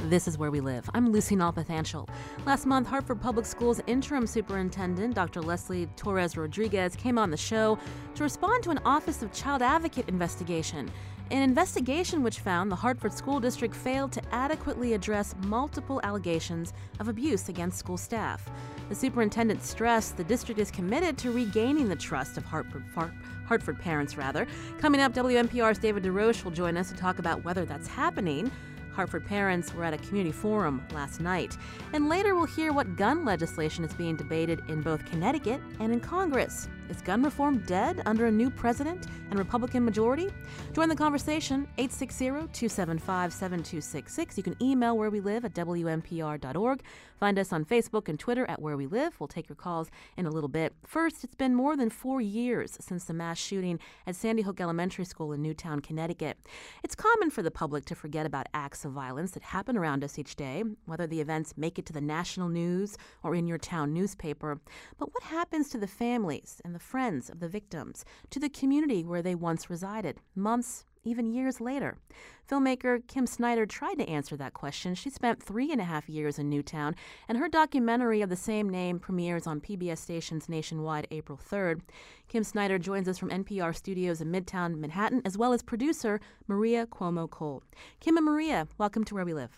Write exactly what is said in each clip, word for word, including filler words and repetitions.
This is Where We Live. I'm Lucy Nalpathanchel. Last month, Hartford Public Schools interim superintendent, Doctor Leslie Torres Rodriguez, came on the show to respond to an Office of Child Advocate investigation. An investigation which found the Hartford School District failed to adequately address multiple allegations of abuse against school staff. The superintendent stressed the district is committed to regaining the trust of Hartford, Hartford parents. Rather. Coming up, W N P R's David DeRoche will join us to talk about whether that's happening. Hartford parents were at a community forum last night. And later we'll hear what gun legislation is being debated in both Connecticut and in Congress. Is gun reform dead under a new president and Republican majority? Join the conversation, eight six zero, two seven five, seven two six six. You can email Where We Live at W N P R dot org. Find us on Facebook and Twitter at Where We Live. We'll take your calls in a little bit. First, it's been more than four years since the mass shooting at Sandy Hook Elementary School in Newtown, Connecticut. It's common for the public to forget about acts of violence that happen around us each day, whether the events make it to the national news or in your town newspaper. But what happens to the families and the friends of the victims, to the community where they once resided, months, even years later? Filmmaker Kim Snyder tried to answer that question. She spent three and a half years in Newtown, and her documentary of the same name premieres on P B S stations nationwide April third. Kim Snyder joins us from N P R studios in Midtown Manhattan, as well as producer Maria Cuomo Cole. Kim and Maria, welcome to Where We Live.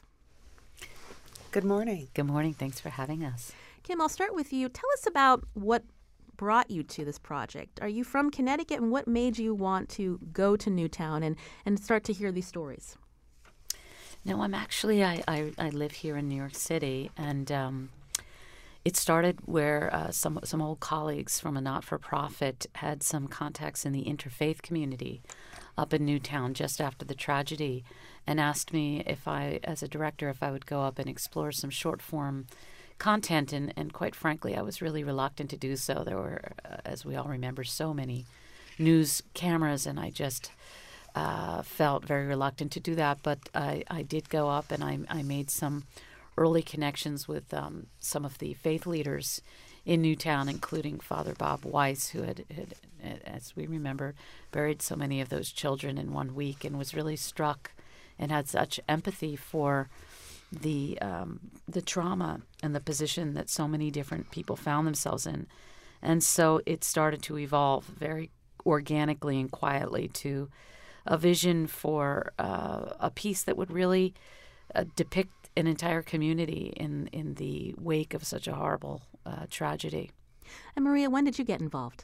Good morning. Good morning. Thanks for having us. Kim, I'll start with you. Tell us about what brought you to this project. Are you from Connecticut, and what made you want to go to Newtown and, and start to hear these stories? No, I'm actually, I, I, I live here in New York City, and um, it started where uh, some, some old colleagues from a not-for-profit had some contacts in the interfaith community up in Newtown just after the tragedy, and asked me if I, as a director, if I would go up and explore some short-form content, and, and quite frankly, I was really reluctant to do so. There were, uh, as we all remember, so many news cameras, and I just uh, felt very reluctant to do that. But I, I did go up, and I, I made some early connections with um, some of the faith leaders in Newtown, including Father Bob Weiss, who had, had, as we remember, buried so many of those children in one week, and was really struck and had such empathy for the um, the trauma and the position that so many different people found themselves in. And so it started to evolve very organically and quietly to a vision for uh, a piece that would really uh, depict an entire community in, in the wake of such a horrible uh, tragedy. And Maria, when did you get involved?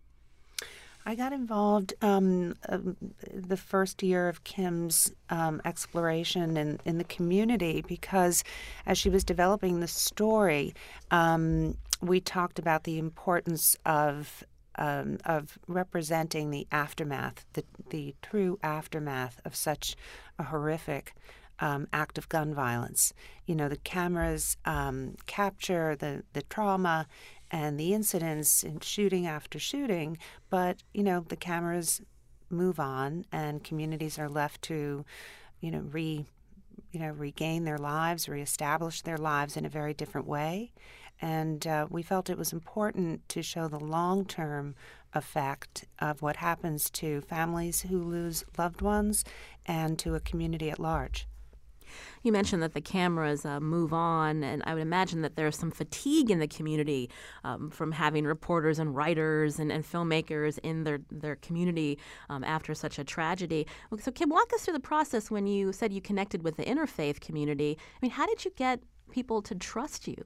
I got involved um, uh, the first year of Kim's um, exploration in, in the community, because as she was developing the story, um, we talked about the importance of um, of representing the aftermath, the, the true aftermath of such a horrific Um, act of gun violence. You know, the cameras um, capture the, the trauma and the incidents in shooting after shooting, but, you know, the cameras move on and communities are left to, you know, re, you know, regain their lives, reestablish their lives in a very different way. And uh, we felt it was important to show the long-term effect of what happens to families who lose loved ones and to a community at large. You mentioned that the cameras uh, move on, and I would imagine that there's some fatigue in the community um, from having reporters and writers and, and filmmakers in their, their community um, after such a tragedy. So Kim, walk us through the process when you said you connected with the interfaith community. I mean, how did you get people to trust you?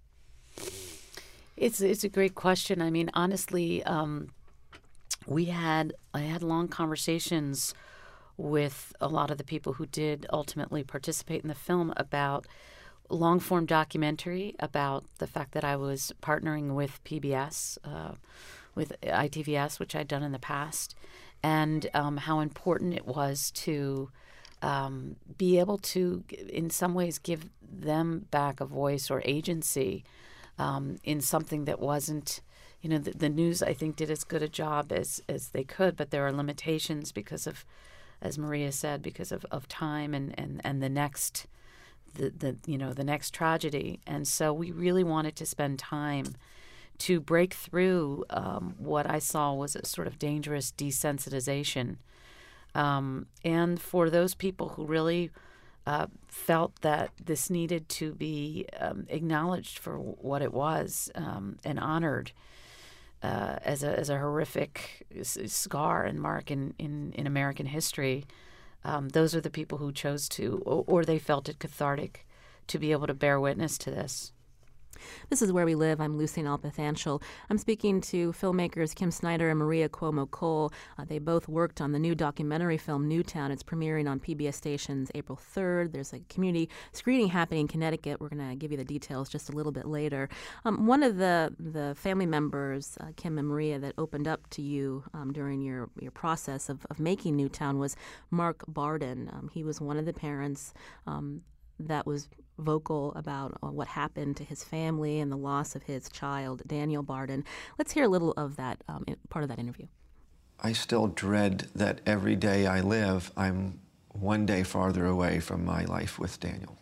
It's it's a great question. I mean, honestly, um, we had I had long conversations with a lot of the people who did ultimately participate in the film about long-form documentary, about the fact that I was partnering with P B S, uh, with I T V S, which I'd done in the past, and um, how important it was to um, be able to, in some ways, give them back a voice or agency um, in something that wasn't, you know, the, the news, I think, did as good a job as, as they could, but there are limitations because of, as Maria said, because of, of time and, and, and the next, the, the you know, the next tragedy. And so we really wanted to spend time to break through um, what I saw was a sort of dangerous desensitization. Um, and for those people who really uh, felt that this needed to be um, acknowledged for what it was um, and honored uh, as a as a horrific scar and mark in, in, in American history. Um, those are the people who chose to, or, or they felt it cathartic to be able to bear witness to this. This is Where We Live. I'm Lucy Nalpathanchel. I'm speaking to filmmakers Kim Snyder and Maria Cuomo Cole. Uh, they both worked on the new documentary film Newtown. It's premiering on P B S stations April third. There's a community screening happening in Connecticut. We're going to give you the details just a little bit later. Um, one of the, the family members, uh, Kim and Maria, that opened up to you um, during your, your process of, of making Newtown was Mark Barden. Um, he was one of the parents um, that was vocal about uh, what happened to his family and the loss of his child, Daniel Barden. Let's hear a little of that, um, in, part of that interview. I still dread that every day I live, I'm one day farther away from my life with Daniel.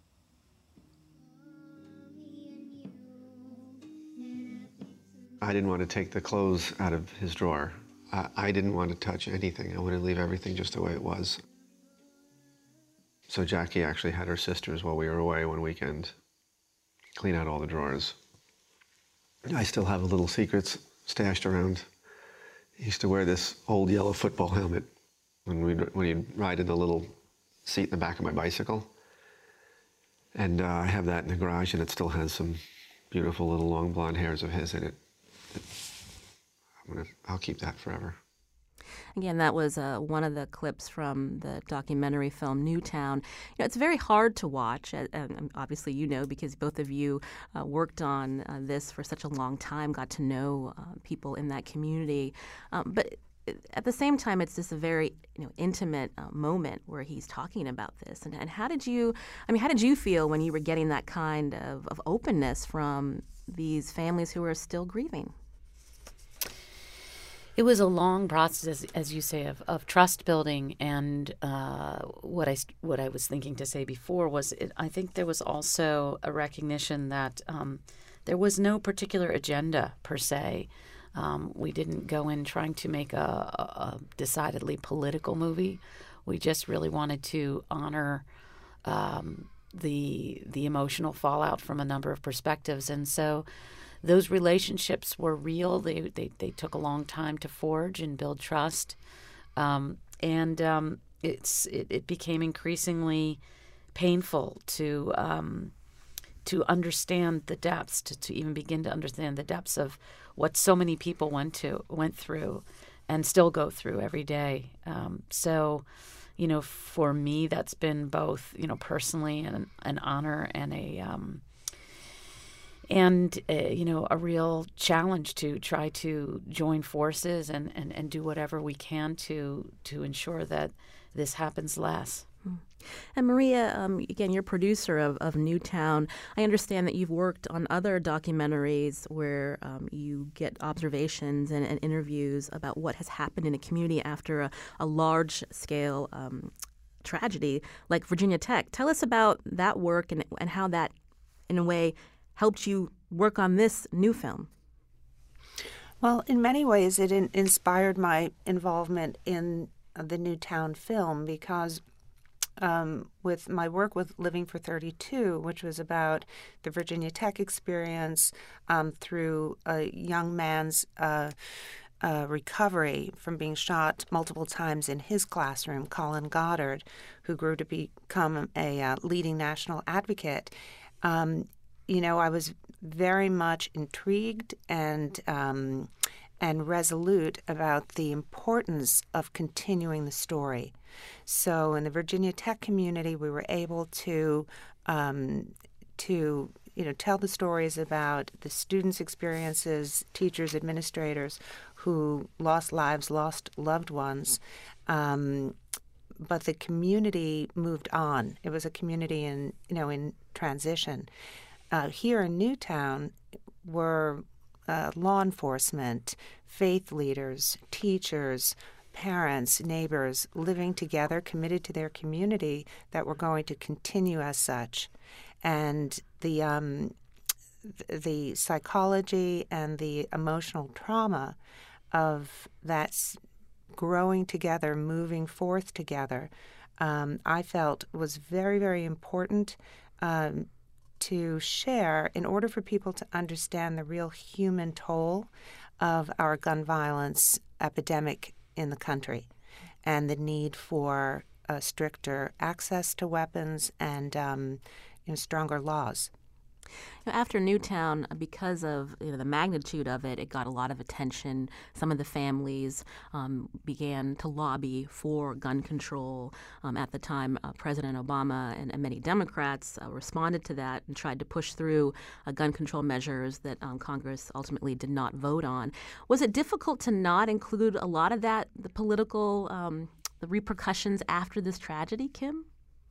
I didn't want to take the clothes out of his drawer. I, I didn't want to touch anything. I wanted to leave everything just the way it was. So Jackie actually had her sisters, while we were away one weekend, clean out all the drawers. I still have little secrets stashed around. He used to wear this old yellow football helmet when we when he'd ride in the little seat in the back of my bicycle. And uh, I have that in the garage, and it still has some beautiful little long blonde hairs of his in it. I'm gonna, I'll keep that forever. Again, that was uh, one of the clips from the documentary film Newtown. You know, it's very hard to watch, and, and obviously you know because both of you uh, worked on uh, this for such a long time, got to know uh, people in that community. Um, but at the same time, it's just a very you know intimate uh, moment where he's talking about this. And, and how did you, I mean, how did you feel when you were getting that kind of, of openness from these families who are still grieving? It was a long process, as, as you say, of, of trust building. And uh, what I what I was thinking to say before was, it, I think there was also a recognition that um, there was no particular agenda per se. Um, we didn't go in trying to make a, a decidedly political movie. We just really wanted to honor um, the the emotional fallout from a number of perspectives, and so. Those relationships were real. They, they they took a long time to forge and build trust, um, and um, it's it, it became increasingly painful to um, to understand the depths, to, to even begin to understand the depths of what so many people went to went through, and still go through every day. Um, so, you know, for me, that's been both you know personally an an honor and a um, And, uh, you know, a real challenge to try to join forces and, and, and do whatever we can to to ensure that this happens less. And Maria, um, again, you're producer of, of Newtown. I understand that you've worked on other documentaries where um, you get observations and, and interviews about what has happened in a community after a, a large-scale um, tragedy like Virginia Tech. Tell us about that work and, and how that, in a way, helped you work on this new film? Well, in many ways, it in- inspired my involvement in the Newtown film because um, with my work with Living for thirty-two, which was about the Virginia Tech experience um, through a young man's uh, uh, recovery from being shot multiple times in his classroom, Colin Goddard, who grew to become a uh, leading national advocate. Um, You know, I was very much intrigued and um, and resolute about the importance of continuing the story. So in the Virginia Tech community, we were able to um, to you know tell the stories about the students' experiences, teachers, administrators who lost lives, lost loved ones. Um, but the community moved on. It was a community in you know in transition. Uh, here in Newtown were uh, law enforcement, faith leaders, teachers, parents, neighbors living together, committed to their community that were going to continue as such. And the um, th- the psychology and the emotional trauma of that growing together, moving forth together, um, I felt was very, very important um, to share in order for people to understand the real human toll of our gun violence epidemic in the country and the need for uh, stricter access to weapons and um, you know, stronger laws. After Newtown, because of you know, the magnitude of it, it got a lot of attention. Some of the families um, began to lobby for gun control. Um, at the time, uh, President Obama and, and many Democrats uh, responded to that and tried to push through uh, gun control measures that um, Congress ultimately did not vote on. Was it difficult to not include a lot of that, the political um, the repercussions after this tragedy, Kim?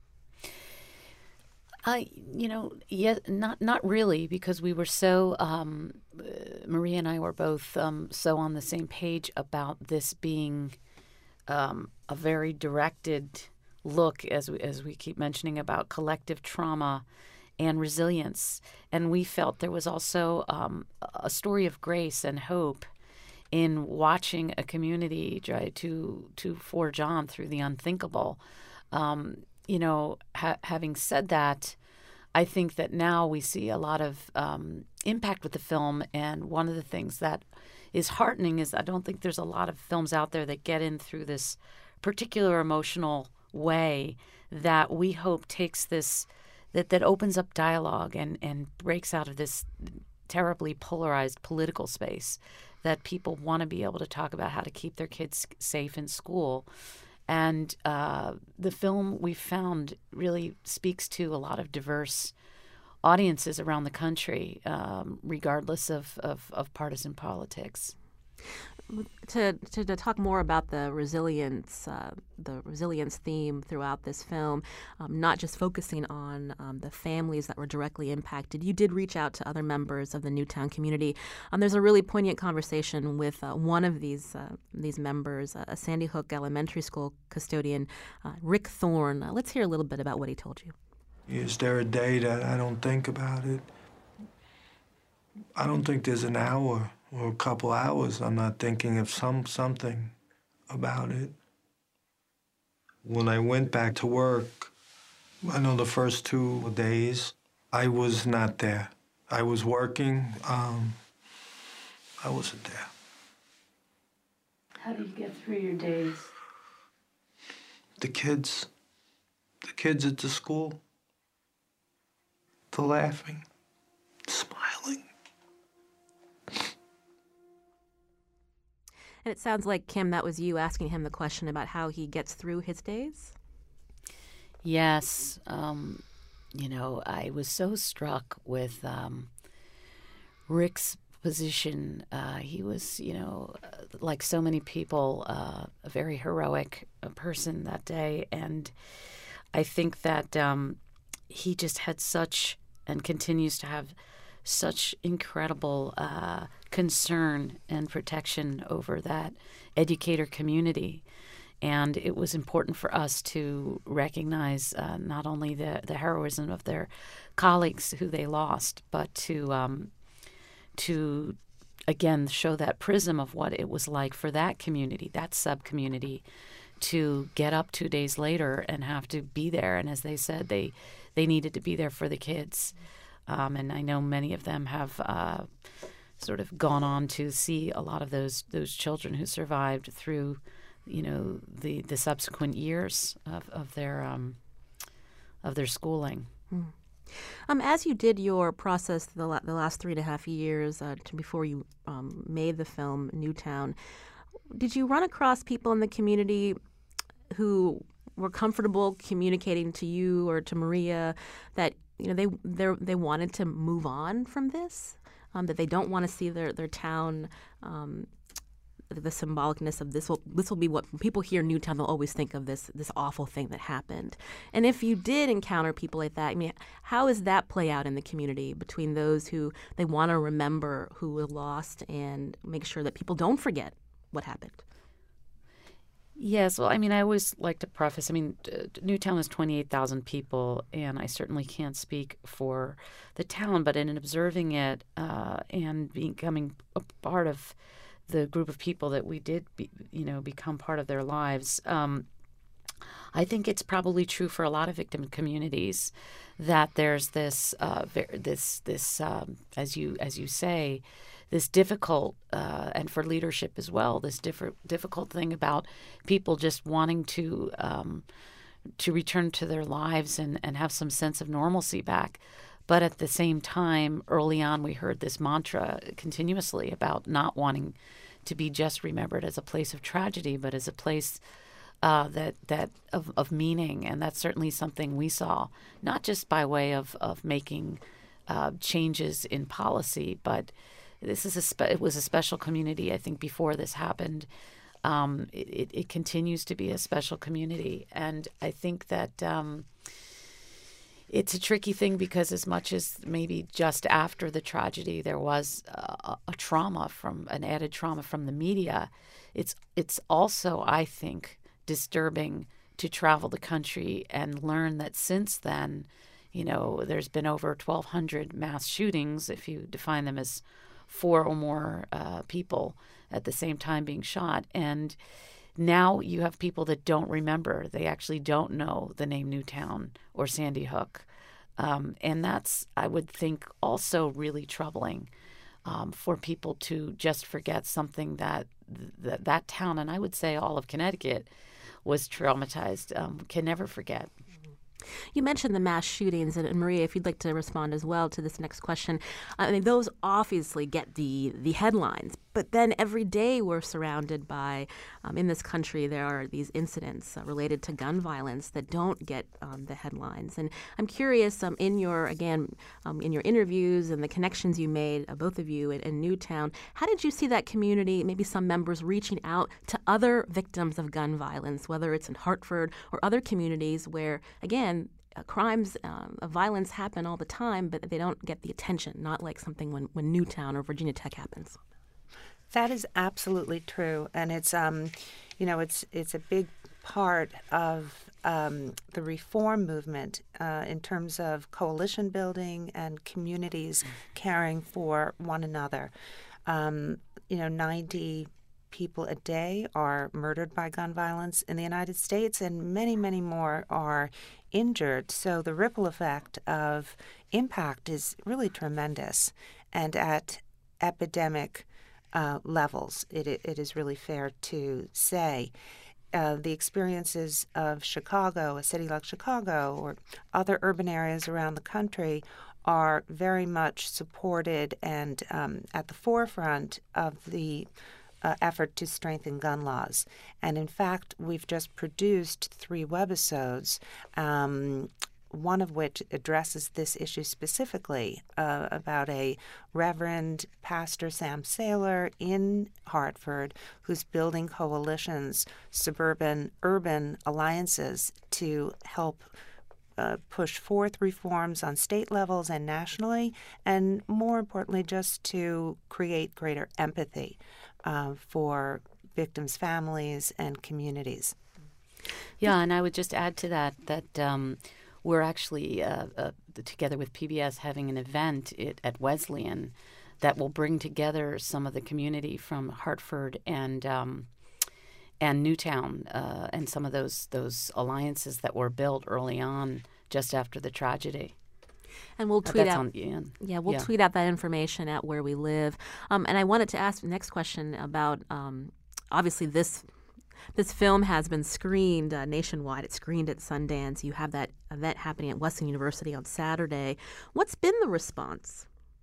I, you know, yeah, not not really, because we were so um, uh, Maria and I were both um, so on the same page about this being um, a very directed look, as we, as we keep mentioning, about collective trauma and resilience, and we felt there was also um, a story of grace and hope in watching a community try to to forge on through the unthinkable. Um, You know, ha- having said that, I think that now we see a lot of um, impact with the film. And one of the things that is heartening is I don't think there's a lot of films out there that get in through this particular emotional way that we hope takes this, that, that opens up dialogue and, and breaks out of this terribly polarized political space, that people want to be able to talk about how to keep their kids safe in school. And uh, the film, we found, really speaks to a lot of diverse audiences around the country, um, regardless of, of, of partisan politics. To, to to talk more about the resilience, uh, the resilience theme throughout this film, um, not just focusing on um, the families that were directly impacted, you did reach out to other members of the Newtown community. Um, there's a really poignant conversation with uh, one of these uh, these members, uh, a Sandy Hook Elementary School custodian, uh, Rick Thorne. Uh, let's hear a little bit about what he told you. Is there a day that I don't think about it? I don't think there's an hour or a couple hours I'm not thinking of some something about it. When I went back to work, I know the first two days, I was not there. I was working. Um, I wasn't there. How do you get through your days? The kids, the kids at the school, the laughing, smiling. And it sounds like, Kim, that was you asking him the question about how he gets through his days? Yes. Um, you know, I was so struck with um, Rick's position. Uh, he was, you know, like so many people, uh, a very heroic uh, person that day. And I think that um, he just had such, and continues to have such incredible uh, concern and protection over that educator community. And it was important for us to recognize uh, not only the, the heroism of their colleagues who they lost, but to, um, to again, show that prism of what it was like for that community, that sub-community, to get up two days later and have to be there. And as they said, they, they needed to be there for the kids. Um, and I know many of them have uh, sort of gone on to see a lot of those those children who survived through, you know, the, the subsequent years of, of their um, of their schooling. Mm. Um, as you did your process the, la- the last three and a half years uh, to before you um, made the film Newtown, did you run across people in the community who were comfortable communicating to you or to Maria that, you know, they they they wanted to move on from this, um, that they don't want to see their their town, um, the symbolicness of this will this will be what when people hear Newtown, they'll always think of this this awful thing that happened. And if you did encounter people like that, I mean, how does that play out in the community between those who they want to remember who were lost and make sure that people don't forget what happened? Yes, well, I mean, I always like to preface, I mean, uh, Newtown is twenty-eight thousand people, and I certainly can't speak for the town, but in observing it uh, and becoming a part of the group of people that we did, be, you know, become part of their lives. Um, I think it's probably true for a lot of victim communities that there's this, uh, this, this, um, as you as you say, this difficult, uh, and for leadership as well, this diff- difficult thing about people just wanting to um, to return to their lives and, and have some sense of normalcy back. But at the same time, early on, we heard this mantra continuously about not wanting to be just remembered as a place of tragedy, but as a place uh, that that of, of meaning. And that's certainly something we saw, not just by way of, of making uh, changes in policy, but this is a spe- it was a special community, I think, before this happened. Um, it, it continues to be a special community. And I think that um, it's a tricky thing because as much as maybe just after the tragedy there was a, a trauma from an added trauma from the media, it's it's also, I think, disturbing to travel the country and learn that since then, you know, there's been over twelve hundred mass shootings, if you define them as four or more uh, people at the same time being shot. And now you have people that don't remember. They actually don't know the name Newtown or Sandy Hook. Um, and that's, I would think, also really troubling um, for people to just forget something that, that that town, and I would say all of Connecticut, was traumatized, um, can never forget. You mentioned the mass shootings, and, and Maria, if you'd like to respond as well to this next question. I mean, those obviously get the, the headlines, but then every day we're surrounded by, um, in this country, there are these incidents uh, related to gun violence that don't get um, the headlines. And I'm curious, um, in your, again, um, in your interviews and the connections you made, uh, both of you in, in Newtown, how did you see that community, maybe some members reaching out to other victims of gun violence, whether it's in Hartford or other communities where, again, Uh, crimes um, of violence happen all the time, but they don't get the attention, not like something when, when Newtown or Virginia Tech happens. That is absolutely true. And it's, um, you know, it's it's a big part of um, the reform movement uh, in terms of coalition building and communities caring for one another. Um, you know, ninety people a day are murdered by gun violence in the United States, and many, many more are injured. So the ripple effect of impact is really tremendous. And at epidemic uh, levels, it, it is really fair to say. Uh, the experiences of Chicago, a city like Chicago, or other urban areas around the country are very much supported and um, at the forefront of the Uh, effort to strengthen gun laws. And in fact, we've just produced three webisodes, um, one of which addresses this issue specifically uh, about a Reverend Pastor Sam Saylor in Hartford who's building coalitions, suburban, urban alliances to help Uh, push forth reforms on state levels and nationally, and more importantly, just to create greater empathy uh, for victims' families and communities. Yeah, and I would just add to that that um, we're actually, uh, uh, together with P B S, having an event it, at Wesleyan that will bring together some of the community from Hartford and um, and Newtown, uh, and some of those those alliances that were built early on, just after the tragedy. And we'll tweet That's out. On, yeah, yeah, we'll yeah. tweet out that information at Where We Live. Um, and I wanted to ask the next question about. Um, obviously, this this film has been screened uh, nationwide. It's screened at Sundance. You have that event happening at Wesleyan University on Saturday. What's been the response?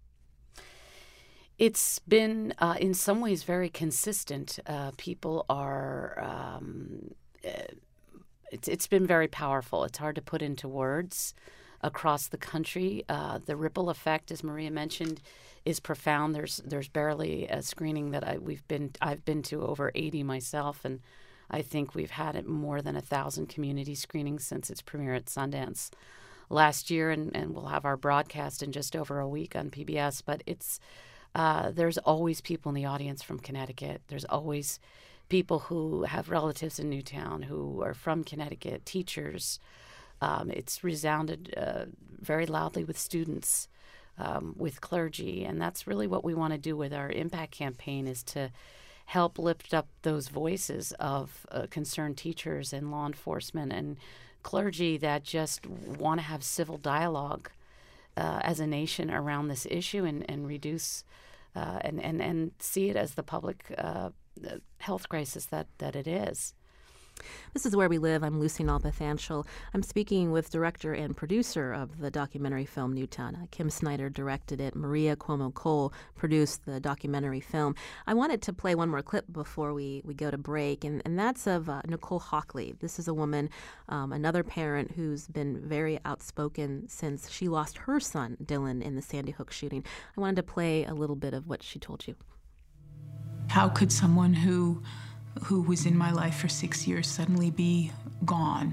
It's been, uh, in some ways, very consistent. Uh, people are, um, it's, it's been very powerful. It's hard to put into words across the country. Uh, the ripple effect, as Maria mentioned, is profound. There's there's barely a screening that I we've been I've been to over eighty myself, and I think we've had it more than a thousand community screenings since its premiere at Sundance last year, and, and we'll have our broadcast in just over a week on P B S. But it's Uh, there's always people in the audience from Connecticut. There's always people who have relatives in Newtown who are from Connecticut, teachers. Um, it's resounded uh, very loudly with students, um, with clergy. And that's really what we want to do with our impact campaign, is to help lift up those voices of uh, concerned teachers and law enforcement and clergy that just want to have civil dialogue uh, as a nation around this issue and, and reduce uh, and, and, and see it as the public uh, health crisis that, that it is. This is Where We Live. I'm Lucy Nalpathanchel. I'm speaking with director and producer of the documentary film Newtown. Kim Snyder directed it. Maria Cuomo Cole produced the documentary film. I wanted to play one more clip before we, we go to break, and, and that's of uh, Nicole Hockley. This is a woman, um, another parent who's been very outspoken since she lost her son, Dylan, in the Sandy Hook shooting. I wanted to play a little bit of what she told you. How could someone who who was in my life for six years suddenly be gone?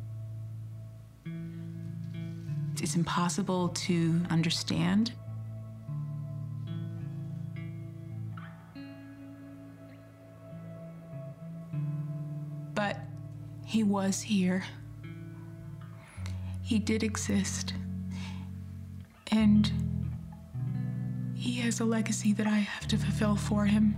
It's impossible to understand. But he was here. He did exist. And he has a legacy that I have to fulfill for him.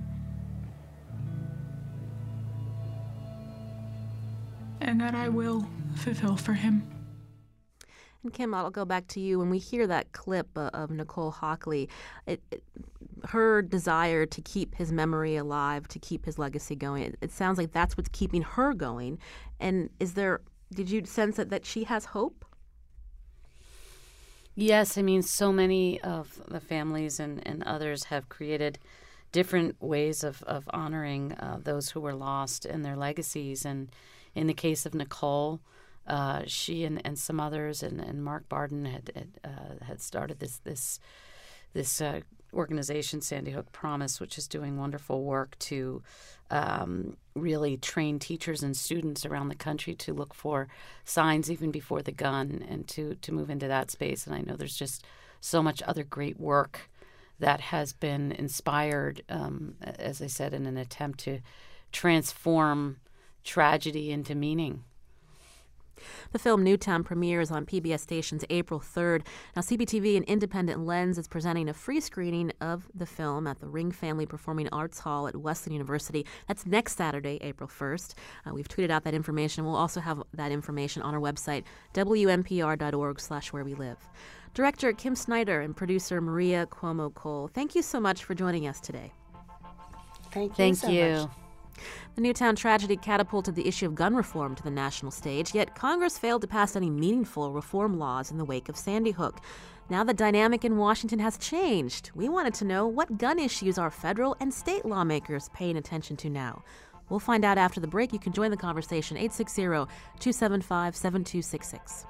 And that I will fulfill for him. And Kim, I'll go back to you. When we hear that clip uh, of Nicole Hockley, it, it, her desire to keep his memory alive, to keep his legacy going, it, it sounds like that's what's keeping her going. And is there, did you sense that, that she has hope? Yes, I mean, so many of the families and, and others have created different ways of, of honoring uh, those who were lost and their legacies. And in the case of Nicole, uh, she and, and some others, and, and Mark Barden had had, uh, had started this this this uh, organization, Sandy Hook Promise, which is doing wonderful work to um, really train teachers and students around the country to look for signs even before the gun, and to to move into that space. And I know there's just so much other great work that has been inspired, um, as I said, in an attempt to transform tragedy into meaning. The film Newtown premieres on P B S stations April third. Now, C B T V and Independent Lens is presenting a free screening of the film at the Ring Family Performing Arts Hall at Wesleyan University. That's next Saturday, April first. Uh, we've tweeted out that information. We'll also have that information on our website, W N P R dot org slash where we live. Director Kim Snyder and producer Maria Cuomo Cole, thank you so much for joining us today. Thank you Thank so you. much. The Newtown tragedy catapulted the issue of gun reform to the national stage, yet Congress failed to pass any meaningful reform laws in the wake of Sandy Hook. Now the dynamic in Washington has changed. We wanted to know what gun issues are federal and state lawmakers paying attention to now. We'll find out after the break. You can join the conversation, eight six zero, two seven five, seven two six six.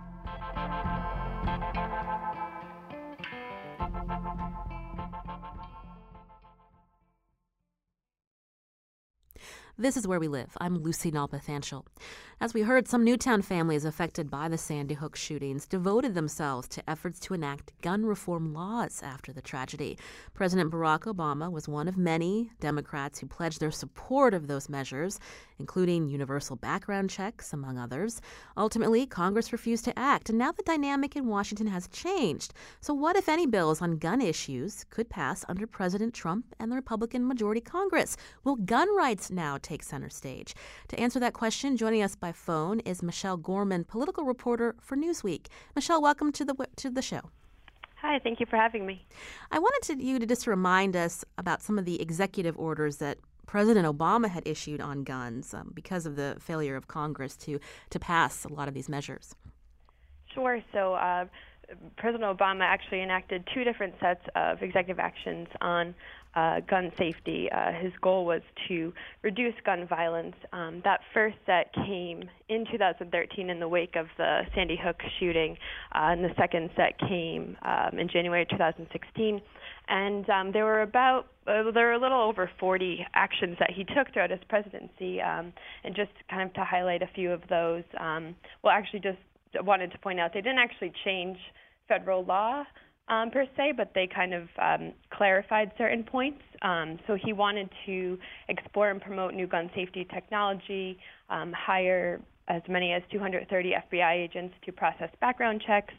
This is Where We Live. I'm Lucy Nalpathanchel. As we heard, some Newtown families affected by the Sandy Hook shootings devoted themselves to efforts to enact gun reform laws after the tragedy. President Barack Obama was one of many Democrats who pledged their support of those measures, including universal background checks, among others. Ultimately, Congress refused to act, and now the dynamic in Washington has changed. So what, if any, bills on gun issues could pass under President Trump and the Republican majority Congress? Will gun rights now take center stage? To answer that question, joining us by phone is Michelle Gorman, political reporter for Newsweek. Michelle, welcome to the to the show. Hi, thank you for having me. I wanted to, you to just remind us about some of the executive orders that President Obama had issued on guns um, because of the failure of Congress to, to pass a lot of these measures. Sure. So uh, President Obama actually enacted two different sets of executive actions on uh, gun safety. Uh, his goal was to reduce gun violence. Um, that first set came in two thousand thirteen in the wake of the Sandy Hook shooting, uh, and the second set came um, in January two thousand sixteen. And um, there were about, uh, there were a little over forty actions that he took throughout his presidency. Um, and just kind of to highlight a few of those, um, well, actually just wanted to point out they didn't actually change federal law um, per se, but they kind of um, clarified certain points. Um, so he wanted to explore and promote new gun safety technology, um, hire as many as two hundred thirty F B I agents to process background checks,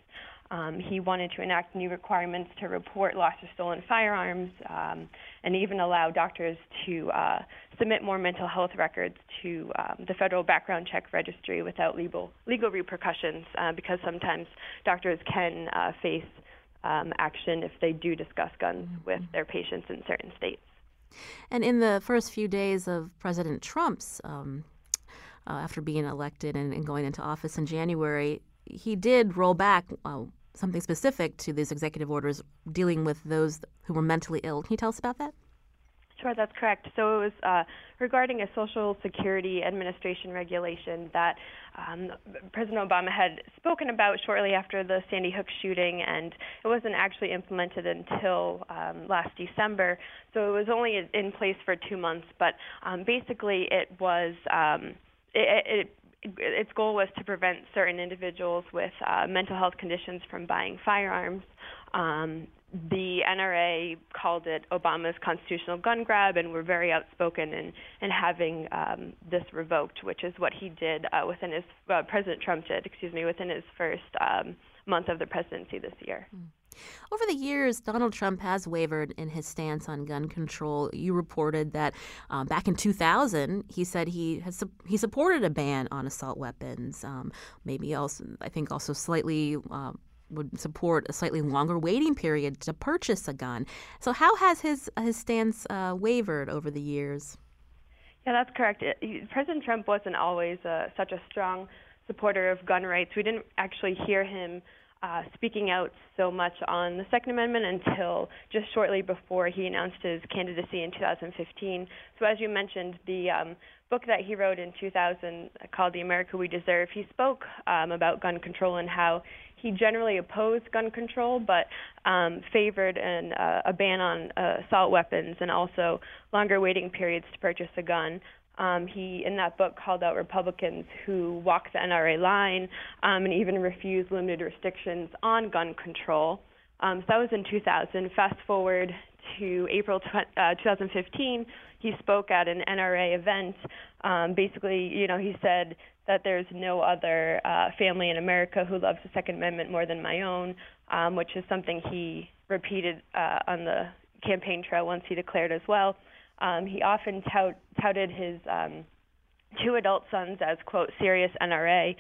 Um, he wanted to enact new requirements to report lost or stolen firearms, um, and even allow doctors to uh, submit more mental health records to um, the federal background check registry without legal legal repercussions, uh, because sometimes doctors can uh, face um, action if they do discuss guns mm-hmm. with their patients in certain states. And in the first few days of President Trump's, um, uh, after being elected and, and going into office in January, he did roll back uh, something specific to these executive orders dealing with those who were mentally ill. Can you tell us about that? Sure, that's correct. So it was uh, regarding a Social Security Administration regulation that um, President Obama had spoken about shortly after the Sandy Hook shooting, and it wasn't actually implemented until um, last December. So it was only in place for two months, but um, basically it was um, it, it its goal was to prevent certain individuals with uh, mental health conditions from buying firearms. Um, the N R A called it Obama's constitutional gun grab, and were very outspoken in, in having um, this revoked, which is what he did uh, within his, uh, President Trump did, excuse me, within his first um, month of the presidency this year. Mm. Over the years, Donald Trump has wavered in his stance on gun control. You reported that um, back in two thousand, he said he has he supported a ban on assault weapons. Um, maybe also, I think, also slightly uh, would support a slightly longer waiting period to purchase a gun. So, how has his his stance uh, wavered over the years? Yeah, that's correct. It, President Trump wasn't always uh, such a strong supporter of gun rights. We didn't actually hear him Uh, speaking out so much on the Second Amendment until just shortly before he announced his candidacy in two thousand fifteen. So as you mentioned, the um, book that he wrote in two thousand called The America We Deserve, he spoke um, about gun control and how he generally opposed gun control, but um, favored an, uh, a ban on uh, assault weapons and also longer waiting periods to purchase a gun. Um, he, in that book, called out Republicans who walk the N R A line um, and even refuse limited restrictions on gun control. Um, so that was in two thousand. Fast forward to April tw- uh, twenty fifteen, he spoke at an N R A event. Um, basically, you know, he said that there's no other uh, family in America who loves the Second Amendment more than my own, um, which is something he repeated uh, on the campaign trail once he declared as well. Um, he often tout, touted his um, two adult sons as, quote, serious N R A,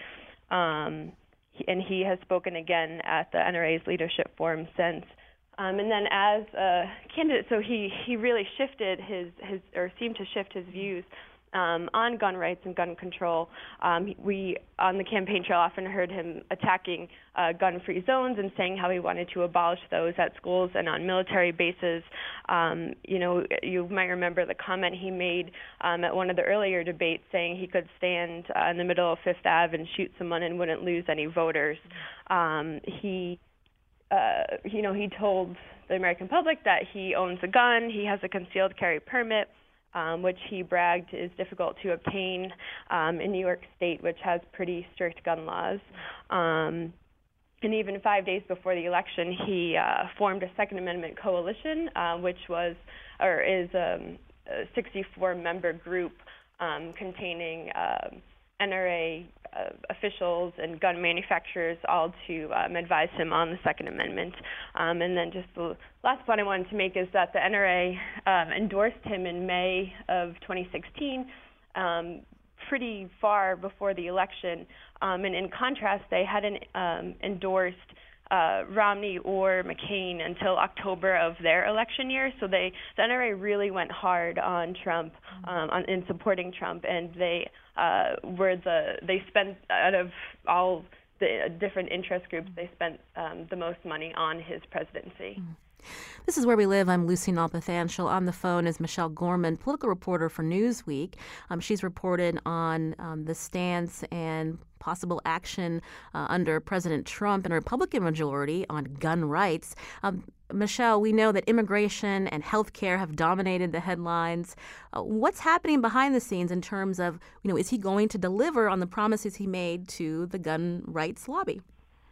um, he, and he has spoken again at the N R A's leadership forum since. Um, and then as a candidate, so he, he really shifted his, his, or seemed to shift his views um, on gun rights and gun control. Um, we, on the campaign trail, often heard him attacking uh, gun-free zones and saying how he wanted to abolish those at schools and on military bases. Um, you know, you might remember the comment he made um, at one of the earlier debates saying he could stand uh, in the middle of Fifth Avenue and shoot someone and wouldn't lose any voters. Um, he, uh, you know, he told the American public that he owns a gun, he has a concealed carry permit, Um, which he bragged is difficult to obtain um, in New York State, which has pretty strict gun laws. Um, and even five days before the election, he uh, formed a Second Amendment coalition, uh, which was or is um, a sixty-four member group um, containing uh, N R A uh, officials and gun manufacturers, all to um, advise him on the Second Amendment. Um, and then just the last point I wanted to make is that the N R A um, endorsed him in May of twenty sixteen, um, pretty far before the election. Um, and in contrast, they hadn't um, endorsed uh, Romney or McCain until October of their election year. So they, the N R A really went hard on Trump, um, on, in supporting Trump, and they uh, were the they spent out of all the different interest groups, they spent um, the most money on his presidency. This is Where We Live. I'm Lucy Nalpathanchel. On the phone is Michelle Gorman, political reporter for Newsweek. Um, she's reported on um, the stance and possible action uh, under President Trump and a Republican majority on gun rights. Um, Michelle, we know that immigration and health care have dominated the headlines. Uh, what's happening behind the scenes in terms of, you know, is he going to deliver on the promises he made to the gun rights lobby?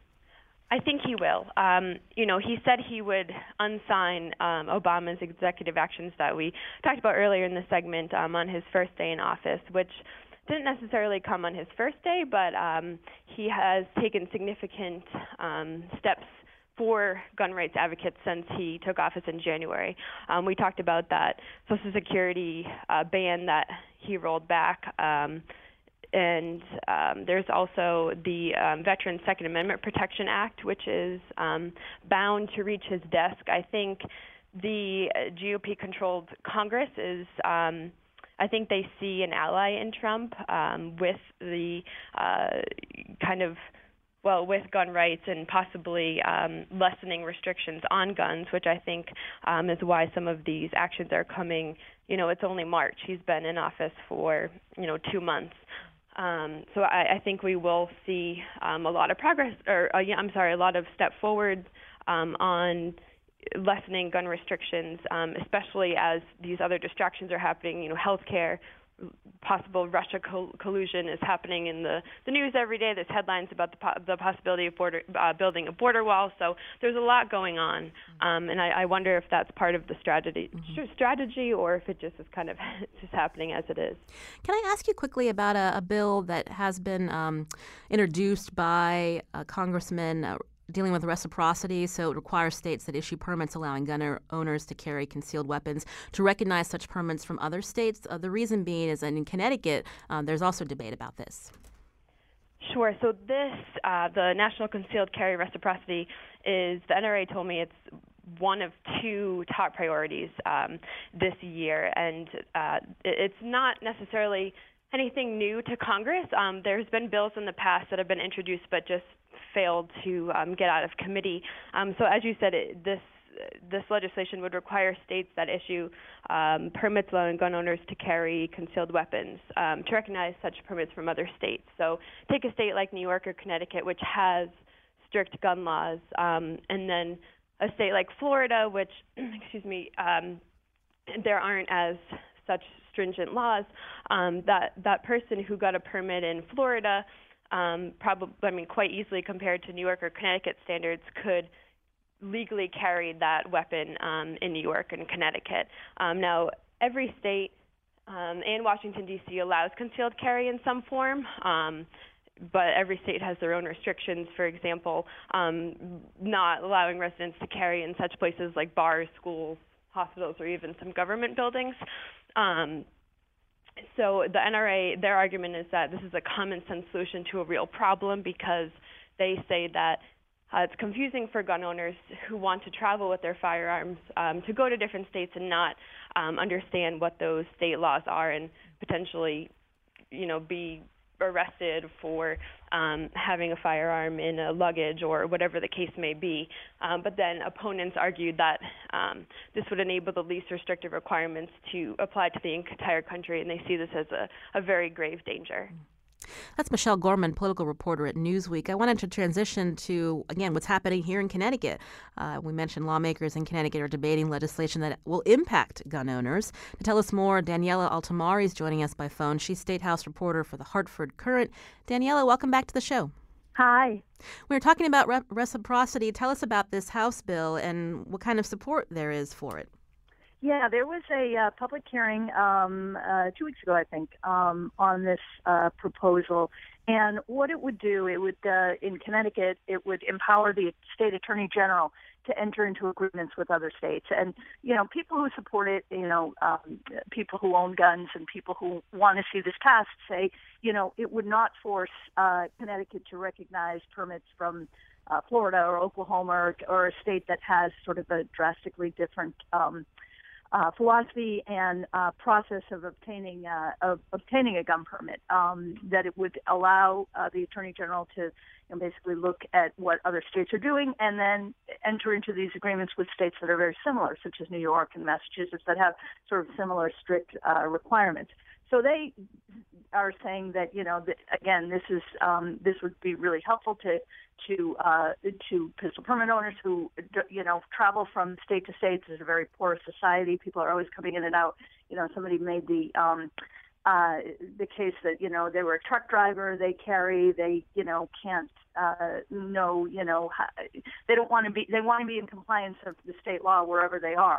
I think he will. Um, you know, he said he would unsign um, Obama's executive actions that we talked about earlier in the segment um, on his first day in office, which didn't necessarily come on his first day, but um, he has taken significant um, steps for gun rights advocates since he took office in January. Um, we talked about that Social Security uh, ban that he rolled back. Um, and um, there's also the um, Veterans Second Amendment Protection Act, which is um, bound to reach his desk. I think the G O P-controlled Congress is, um, I think they see an ally in Trump um, with the uh, kind of, well, with gun rights and possibly um, lessening restrictions on guns, which I think um, is why some of these actions are coming. You know, it's only March. He's been in office for, you know, two months. Um, so I, I think we will see um, a lot of progress, or uh, yeah, I'm sorry, a lot of step forward um, on lessening gun restrictions, um, especially as these other distractions are happening. You know, healthcare, possible Russia col- collusion is happening in the, the news every day. There's headlines about the, po- the possibility of border, uh, building a border wall. So there's a lot going on, um, and I, I wonder if that's part of the strategy, mm-hmm. strategy, or if it just is kind of just happening as it is. Can I ask you quickly about a, a bill that has been um, introduced by uh, Congressman uh, dealing with reciprocity? So it requires states that issue permits allowing gun owners to carry concealed weapons to recognize such permits from other states. Uh, the reason being is that in Connecticut, uh, there's also debate about this. Sure. So this, uh, the National Concealed Carry Reciprocity, is, the N R A told me it's one of two top priorities um, this year. And uh, it's not necessarily anything new to Congress. Um, there's been bills in the past that have been introduced but just failed to um, get out of committee. Um, so as you said, it, this this legislation would require states that issue um, permits allowing gun owners to carry concealed weapons um, to recognize such permits from other states. So take a state like New York or Connecticut, which has strict gun laws, um, and then a state like Florida, which, excuse me, um, there aren't as such stringent laws. Um, that that person who got a permit in Florida, Um, probably, I mean, quite easily compared to New York or Connecticut standards, could legally carry that weapon um, in New York and Connecticut. Um, now, every state um, and Washington, D C allows concealed carry in some form, um, but every state has their own restrictions. For example, um, not allowing residents to carry in such places like bars, schools, hospitals, or even some government buildings. Um, So the N R A, their argument is that this is a common sense solution to a real problem, because they say that uh, it's confusing for gun owners who want to travel with their firearms um, to go to different states and not um, understand what those state laws are, and potentially, you know, be arrested for um, having a firearm in a luggage or whatever the case may be. Um, but then opponents argued that um, this would enable the least restrictive requirements to apply to the entire country, and they see this as a, a very grave danger. That's Michelle Gorman, political reporter at Newsweek. I wanted to transition to, again, what's happening here in Connecticut. Uh, we mentioned lawmakers in Connecticut are debating legislation that will impact gun owners. To tell us more, Daniela Altamari is joining us by phone. She's State House reporter for the Hartford Courant. Daniela, welcome back to the show. Hi. We were talking about re- reciprocity. Tell us about this House bill and what kind of support there is for it. Yeah, there was a uh, public hearing um, uh, two weeks ago, I think, um, on this uh, proposal. And what it would do, it would, uh, in Connecticut, it would empower the state attorney general to enter into agreements with other states. And, you know, people who support it, you know, um, people who own guns and people who want to see this passed say, you know, it would not force uh, Connecticut to recognize permits from uh, Florida or Oklahoma or, or a state that has sort of a drastically different um Uh, philosophy and uh, process of obtaining uh, of obtaining a gun permit. Um, that it would allow uh, the Attorney General to, you know, basically look at what other states are doing and then enter into these agreements with states that are very similar, such as New York and Massachusetts, that have sort of similar strict uh, requirements. So they are saying that, you know, that, again, this is um, this would be really helpful to to uh, to pistol permit owners who, you know, travel from state to state. It's a very poor society. People are always coming in and out. You know, somebody made the um, uh, the case that, you know, they were a truck driver, they carry, they, you know, can't uh, know, you know, how, they don't want to be, they want to be in compliance of the state law wherever they are.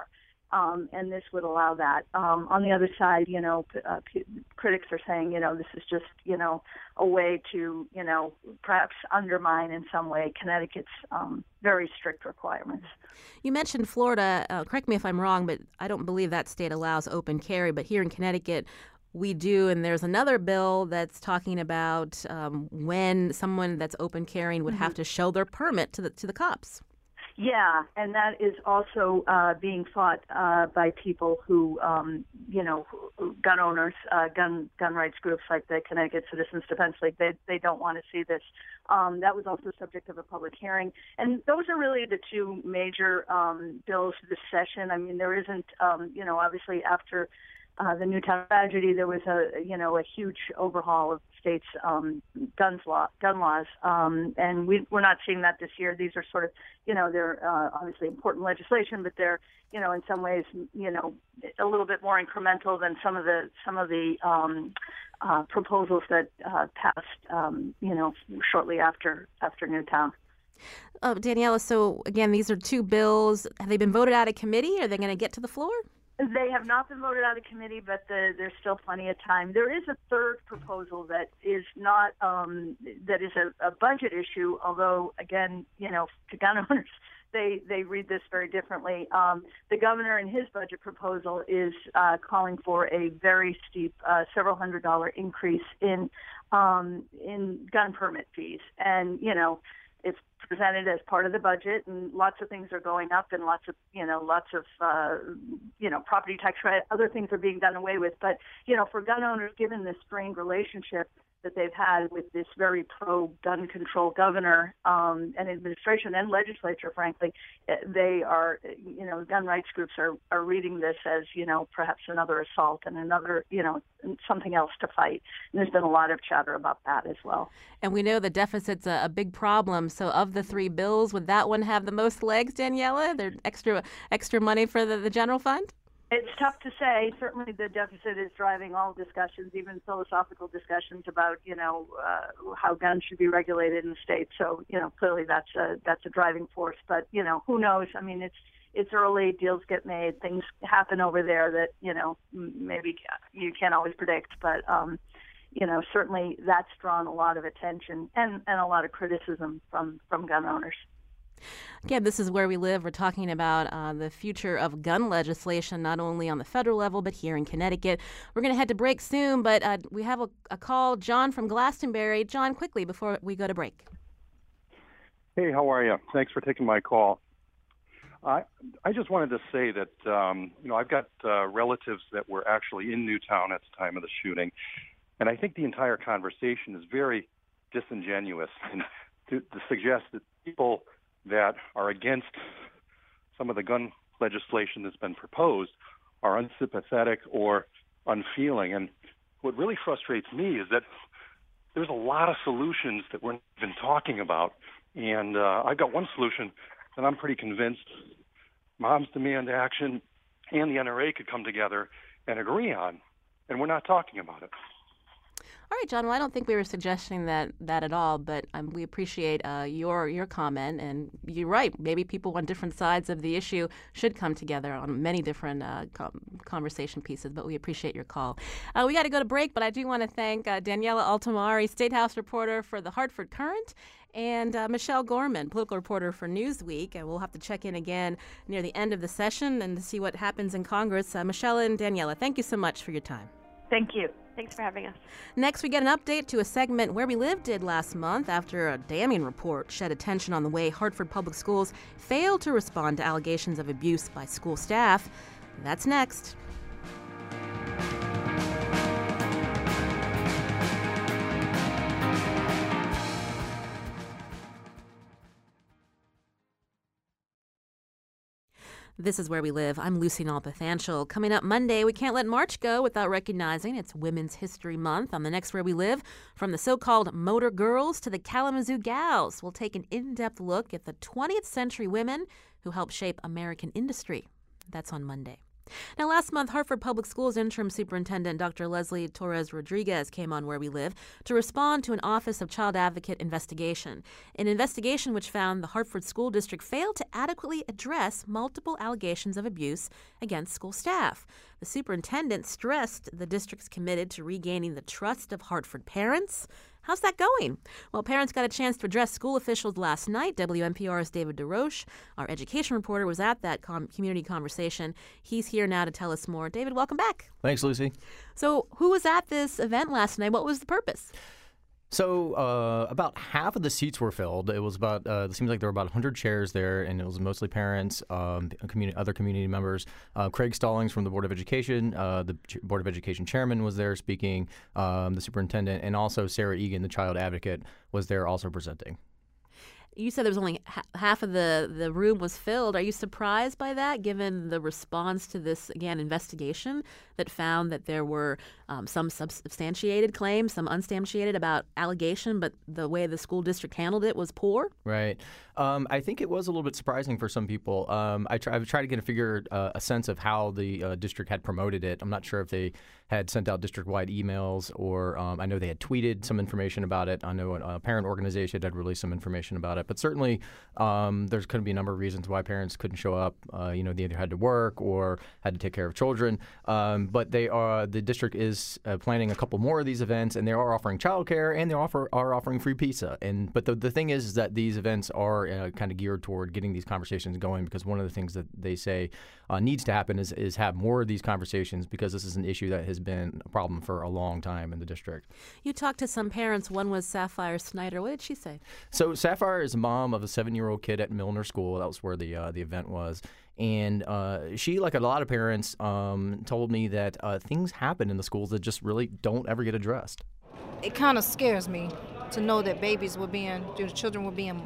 Um, and this would allow that. Um, on the other side, you know, uh, p- critics are saying, you know, this is just, you know, a way to, you know, perhaps undermine in some way Connecticut's um, very strict requirements. You mentioned Florida. Uh, correct me if I'm wrong, but I don't believe that state allows open carry. But here in Connecticut, we do, and there's another bill that's talking about um, when someone that's open carrying would mm-hmm. have to show their permit to the to the cops. Yeah, and that is also uh, being fought uh, by people who, um, you know, gun owners, uh, gun gun rights groups like the Connecticut Citizens Defense League. They they don't want to see this. Um, that was also subject of a public hearing, and those are really the two major um, bills this session. I mean, there isn't, um, you know, obviously after Uh, the Newtown tragedy, there was a you know a huge overhaul of states' um, guns law, gun laws, um, and we, we're not seeing that this year. These are sort of you know they're uh, obviously important legislation, but they're you know in some ways you know a little bit more incremental than some of the some of the um, uh, proposals that uh, passed um, you know shortly after after Newtown. Oh, Daniela, so again, these are two bills. Have they been voted out of committee? Are they going to get to the floor? They have not been voted out of committee, but the, there's still plenty of time. There is a third proposal that is not um, that is a, a budget issue, although, again, you know, to gun owners, they, they read this very differently. Um, the governor in his budget proposal is uh, calling for a very steep, uh, several hundred dollar increase in um, in gun permit fees. And, you know, it's presented as part of the budget, and lots of things are going up, and lots of you know, lots of uh, you know, property tax credit, other things are being done away with. But you know, for gun owners, given this strained relationship that they've had with this very pro-gun control governor um, and administration and legislature, frankly, they are, you know, gun rights groups are, are reading this as, you know, perhaps another assault and another, you know, something else to fight. And there's been a lot of chatter about that as well. And we know the deficit's a, a big problem. So of the three bills, would that one have the most legs, Daniela? There extra extra money for the, the general fund? It's tough to say. Certainly the deficit is driving all discussions, even philosophical discussions about, you know, uh, how guns should be regulated in the state. So, you know, clearly that's a, that's a driving force. But, you know, who knows? I mean, it's it's early. Deals get made. Things happen over there that, you know, maybe you can't always predict. But, um, you know, certainly that's drawn a lot of attention and, and a lot of criticism from, from gun owners. Again, this is Where We Live. We're talking about uh, the future of gun legislation, not only on the federal level, but here in Connecticut. We're going to head to break soon, but uh, we have a, a call. John from Glastonbury. John, quickly, before we go to break. Hey, how are you? Thanks for taking my call. I I just wanted to say that, um, you know, I've got uh, relatives that were actually in Newtown at the time of the shooting, and I think the entire conversation is very disingenuous and to, to suggest that people that are against some of the gun legislation that's been proposed are unsympathetic or unfeeling. And what really frustrates me is that there's a lot of solutions that we're not even talking about. And uh, I've got one solution that I'm pretty convinced Moms Demand Action and the N R A could come together and agree on, and we're not talking about it. All right, John. Well, I don't think we were suggesting that that at all, but um, we appreciate uh, your your comment. And you're right. Maybe people on different sides of the issue should come together on many different uh, com- conversation pieces. But we appreciate your call. Uh, we got to go to break, but I do want to thank uh, Daniela Altomari, State House reporter for the Hartford Courant, and uh, Michelle Gorman, political reporter for Newsweek. And we'll have to check in again near the end of the session and see what happens in Congress. Uh, Michelle and Daniela, thank you so much for your time. Thank you. Thanks for having us. Next, we get an update to a segment Where We Live did last month after a damning report shed attention on the way Hartford Public Schools failed to respond to allegations of abuse by school staff. That's next. This is Where We Live. I'm Lucy Nalpathanchel. Coming up Monday, we can't let March go without recognizing it's Women's History Month. On the next Where We Live, from the so-called Motor Girls to the Kalamazoo Gals, we'll take an in-depth look at the twentieth century women who helped shape American industry. That's on Monday. Now, last month, Hartford Public Schools interim superintendent Doctor Leslie Torres Rodriguez came on Where We Live to respond to an Office of Child Advocate investigation, an investigation which found the Hartford School District failed to adequately address multiple allegations of abuse against school staff. The superintendent stressed the district's committed to regaining the trust of Hartford parents. How's that going? Well, parents got a chance to address school officials last night. W N P R's David DeRoche, our education reporter, was at that com- community conversation. He's here now to tell us more. David, welcome back. Thanks, Lucy. So who was at this event last night? What was the purpose? So uh, about half of the seats were filled. It was about, uh, it seems like there were about one hundred chairs there, and it was mostly parents, um, community, other community members. Uh, Craig Stallings from the Board of Education, uh, the Ch- Board of Education chairman was there speaking, um, the superintendent, and also Sarah Egan, the child advocate, was there also presenting. You said there was only ha- half of the, the room was filled. Are you surprised by that, given the response to this, again, investigation that found that there were um, some substantiated claims, some unsubstantiated about allegation, but the way the school district handled it was poor? Right. Um, I think it was a little bit surprising for some people. Um, I try, I've tried to get a figure, uh, a sense of how the uh, district had promoted it. I'm not sure if they had sent out district-wide emails, or um, I know they had tweeted some information about it. I know a parent organization had released some information about it. But certainly um, there's going to be a number of reasons why parents couldn't show up. Uh, you know, they either had to work or had to take care of children. Um, but they are the district is uh, planning a couple more of these events, and they are offering childcare, and they offer are offering free pizza. And but the the thing is, is that these events are uh, kind of geared toward getting these conversations going, because one of the things that they say uh, needs to happen is is have more of these conversations, because this is an issue that has been a problem for a long time in the district. You talked to some parents. One was Sapphire Snyder. What did she say? So Sapphire is a mom of a seven-year-old kid at Milner School. That was where the uh, the event was. And uh, she, like a lot of parents, um, told me that uh, things happen in the schools that just really don't ever get addressed. It kind of scares me to know that babies were being, children were being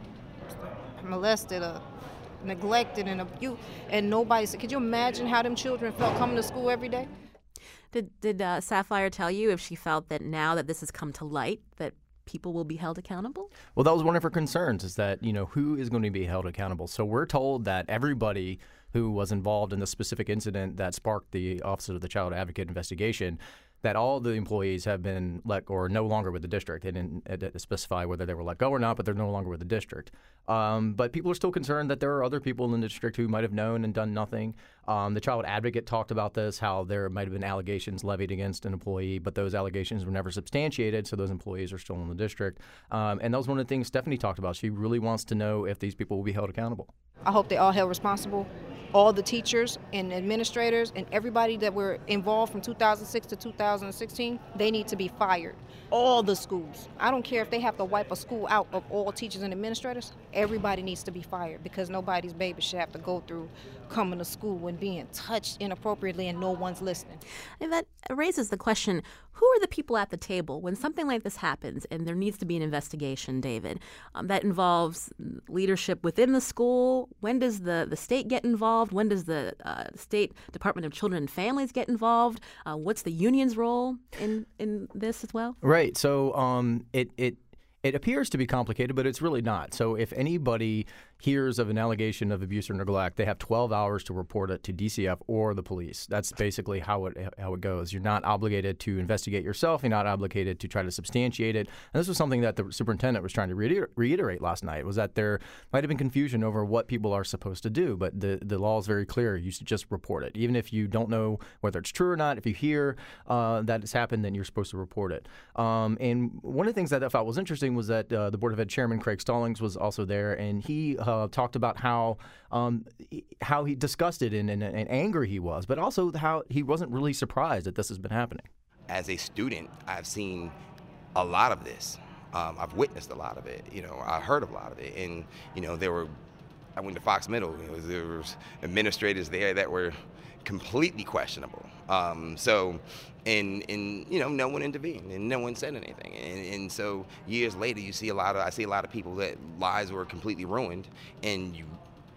molested or neglected and abused, and nobody said, could you imagine how them children felt coming to school every day? Did, did uh, Sapphire tell you if she felt that now that this has come to light, that people will be held accountable? Well, that was one of her concerns, is that, you know, who is going to be held accountable? So we're told that everybody who was involved in the specific incident that sparked the Office of the Child Advocate investigation, that all the employees have been let or no longer with the district. They didn't specify whether they were let go or not, but they're no longer with the district. Um, but people are still concerned that there are other people in the district who might have known and done nothing. Um, the child advocate talked about this, how there might have been allegations levied against an employee, but those allegations were never substantiated, so those employees are still in the district. Um, and that was one of the things Stephanie talked about. She really wants to know if these people will be held accountable. I hope they all held responsible. All the teachers and administrators and everybody that were involved from two thousand six to two thousand sixteen, they need to be fired. All the schools. I don't care if they have to wipe a school out of all teachers and administrators. Everybody needs to be fired, because nobody's baby should have to go through coming to school and being touched inappropriately and no one's listening. And that raises the question, who are the people at the table when something like this happens and there needs to be an investigation, David, um, that involves leadership within the school? When does the, the state get involved? When does the uh, State Department of Children and Families get involved? Uh, what's the union's role in, in this as well? Right. So um, it, it it appears to be complicated, but it's really not. So if anybody hears of an allegation of abuse or neglect, they have twelve hours to report it to D C F or the police. That's basically how it how it goes. You're not obligated to investigate yourself. You're not obligated to try to substantiate it. And this was something that the superintendent was trying to reiter- reiterate last night, was that there might have been confusion over what people are supposed to do, but the, the law is very clear. You should just report it. Even if you don't know whether it's true or not, if you hear uh, that it's happened, then you're supposed to report it. Um, and one of the things that I thought was interesting was that uh, the Board of Ed Chairman Craig Stallings was also there, and he uh, talked about how um, how he disgusted and, and, and angry he was, but also how he wasn't really surprised that this has been happening. As a student, I've seen a lot of this. Um, I've witnessed a lot of it. You know, I heard a lot of it, and you know, there were. I went to Fox Middle. You know, there was administrators there that were completely questionable. Um, so, and and you know, no one intervened and no one said anything. And, and so years later, you see a lot of I see a lot of people that lives were completely ruined, and you,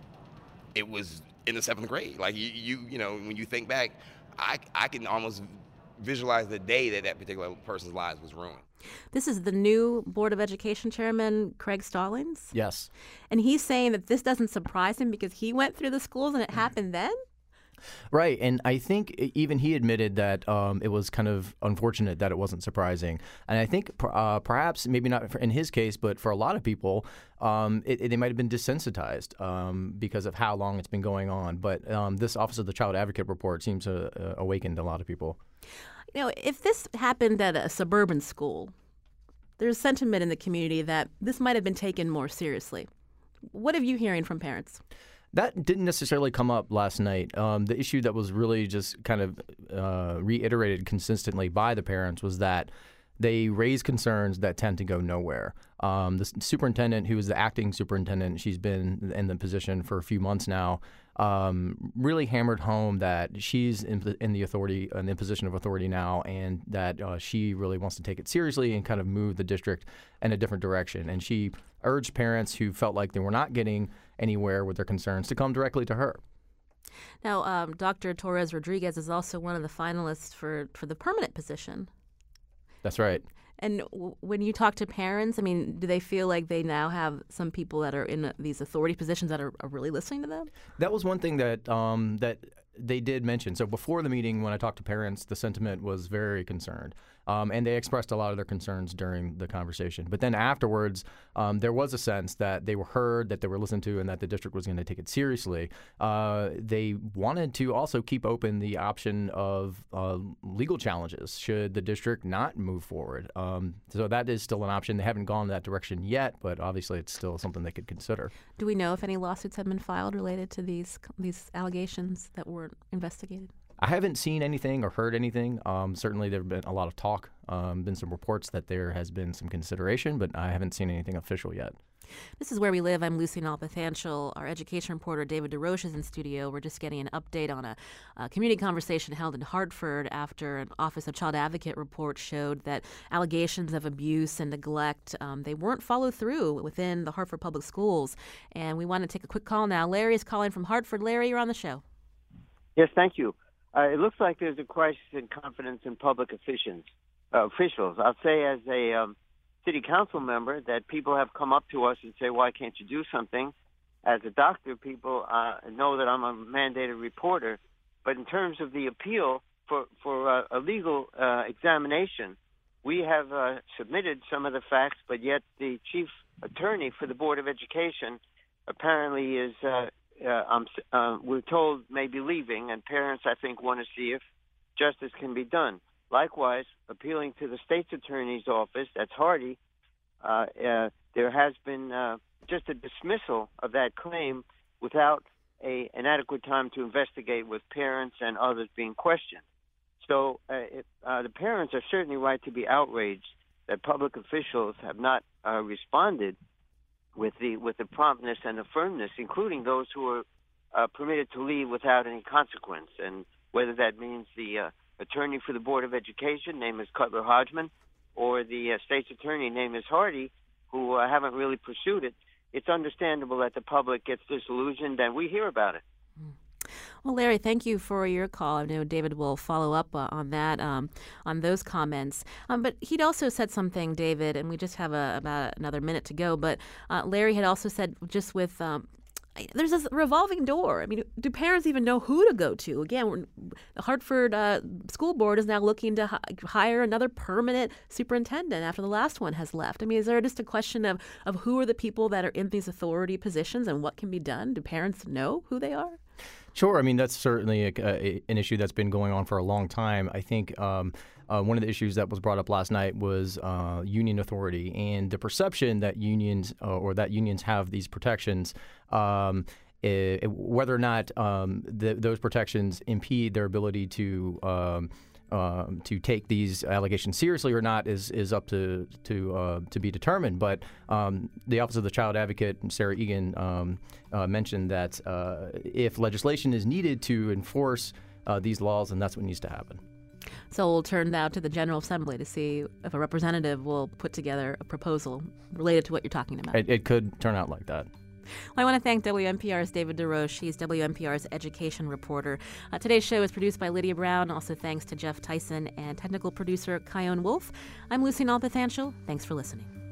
it was in the seventh grade. Like you, you, you know, when you think back, I I can almost visualize the day that that particular person's lives was ruined. This is the new Board of Education Chairman, Craig Stallings? Yes. And he's saying that this doesn't surprise him because he went through the schools and it happened then? Right, and I think even he admitted that um, it was kind of unfortunate that it wasn't surprising. And I think uh, perhaps, maybe not in his case, but for a lot of people, um, it, it, they might have been desensitized um, because of how long it's been going on. But um, this Office of the Child Advocate report seems to uh, awakened a lot of people. You know, if this happened at a suburban school, there's sentiment in the community that this might have been taken more seriously. What are you hearing from parents? That didn't necessarily come up last night. Um, the issue that was really just kind of uh, reiterated consistently by the parents was that they raise concerns that tend to go nowhere. Um, the superintendent, who is the acting superintendent, she's been in the position for a few months now, um, really hammered home that she's in the, in the authority, in the position of authority now, and that uh, she really wants to take it seriously and kind of move the district in a different direction. And she urged parents who felt like they were not getting anywhere with their concerns to come directly to her. Now, um, Doctor Torres Rodriguez is also one of the finalists for, for the permanent position. That's right. And w- when you talk to parents, I mean, do they feel like they now have some people that are in these authority positions that are, are really listening to them? That was one thing that um, that they did mention. So before the meeting, when I talked to parents, the sentiment was very concerned. Um, and they expressed a lot of their concerns during the conversation. But then afterwards, um, there was a sense that they were heard, that they were listened to, and that the district was going to take it seriously. Uh, they wanted to also keep open the option of uh, legal challenges should the district not move forward. Um, so that is still an option. They haven't gone that direction yet, but obviously it's still something they could consider. Do we know if any lawsuits have been filed related to these these allegations that were investigated? I haven't seen anything or heard anything. Um, certainly there have been a lot of talk, um, been some reports that there has been some consideration, but I haven't seen anything official yet. This is Where We Live. I'm Lucy Nalpathanchel. Our education reporter David DeRoche is in studio. We're just getting an update on a, a community conversation held in Hartford after an Office of Child Advocate report showed that allegations of abuse and neglect, um, they weren't followed through within the Hartford Public Schools. And we want to take a quick call now. Larry is calling from Hartford. Larry, you're on the show. Yes, thank you. Uh, it looks like there's a crisis in confidence in public officials. Uh, officials. I'll say as a um, city council member that people have come up to us and say, why can't you do something? As a doctor, people uh, know that I'm a mandated reporter. But in terms of the appeal for, for uh, a legal uh, examination, we have uh, submitted some of the facts, but yet the chief attorney for the Board of Education apparently is uh, Uh, um, uh, we're told may be leaving, and parents, I think, want to see if justice can be done. Likewise, appealing to the state's attorney's office, that's Hardy, uh, uh, there has been uh, just a dismissal of that claim without a, an adequate time to investigate with parents and others being questioned. So uh, it, uh, the parents are certainly right to be outraged that public officials have not uh, responded with the with the promptness and the firmness, including those who are uh, permitted to leave without any consequence. And whether that means the uh, attorney for the Board of Education, name is Cutler Hodgman, or the uh, state's attorney, name is Hardy, who uh, haven't really pursued it, it's understandable that the public gets disillusioned, and we hear about it. Well, Larry, thank you for your call. I know David will follow up uh, on that, um, on those comments. Um, but he'd also said something, David, and we just have a, about another minute to go. But uh, Larry had also said just with um, there's this revolving door. I mean, do parents even know who to go to? Again, we're, the Hartford uh, School Board is now looking to hi- hire another permanent superintendent after the last one has left. I mean, is there just a question of, of who are the people that are in these authority positions and what can be done? Do parents know who they are? Sure. I mean, that's certainly a, a, an issue that's been going on for a long time. I think um, uh, one of the issues that was brought up last night was uh, union authority and the perception that unions uh, or that unions have these protections. Um, it, whether or not um, the, those protections impede their ability to um, Um, to take these allegations seriously or not is is up to to uh, to be determined. But um, the Office of the Child Advocate, Sarah Egan, um, uh, mentioned that uh, if legislation is needed to enforce uh, these laws, then that's what needs to happen. So we'll turn now to the General Assembly to see if a representative will put together a proposal related to what you're talking about. It, it could turn out like that. Well, I want to thank W N P R's David DeRoche. He's W N P R's education reporter. Uh, today's show is produced by Lydia Brown. Also thanks to Jeff Tyson and technical producer Kyone Wolf. I'm Lucy Nalpathanchel. Thanks for listening.